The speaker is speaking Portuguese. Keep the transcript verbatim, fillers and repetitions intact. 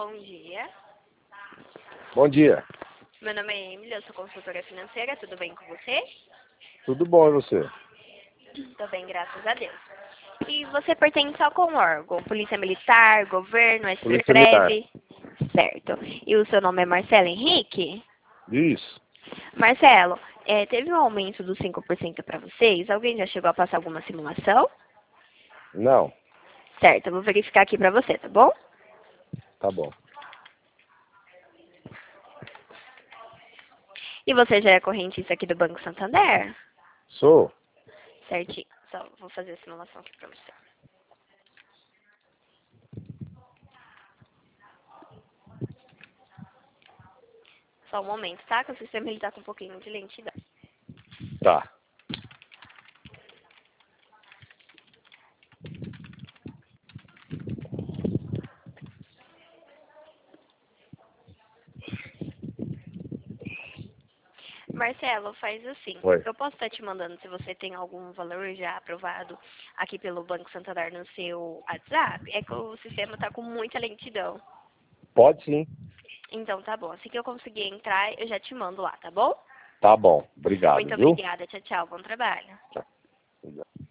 Bom dia. Bom dia. Meu nome é Emily, eu sou consultora financeira. Tudo bem com você? Tudo bom, e você? Tô bem, graças a Deus. E você pertence a qual órgão? Polícia Militar, Governo, Polícia Militar. S P F? Certo. E o seu nome é Marcelo Henrique? Isso. Marcelo, é, teve um aumento dos cinco por cento para vocês? Alguém já chegou a passar alguma simulação? Não. Certo, eu vou verificar aqui para você, tá bom? Tá bom. E você já é correntista aqui do Banco Santander? Sou? Certinho. Só vou fazer a simulação aqui para você. Só um momento, tá? Que o sistema ele tá com um pouquinho de lentidão. Tá. Marcelo, faz assim. Oi. Eu posso estar te mandando se você tem algum valor já aprovado aqui pelo Banco Santander no seu WhatsApp. É que o sistema tá com muita lentidão. Pode sim. Então tá bom. Assim que eu conseguir entrar, eu já te mando lá, tá bom? Tá bom. Obrigado, Muito viu? obrigada. Tchau, tchau. Bom trabalho. Tchau.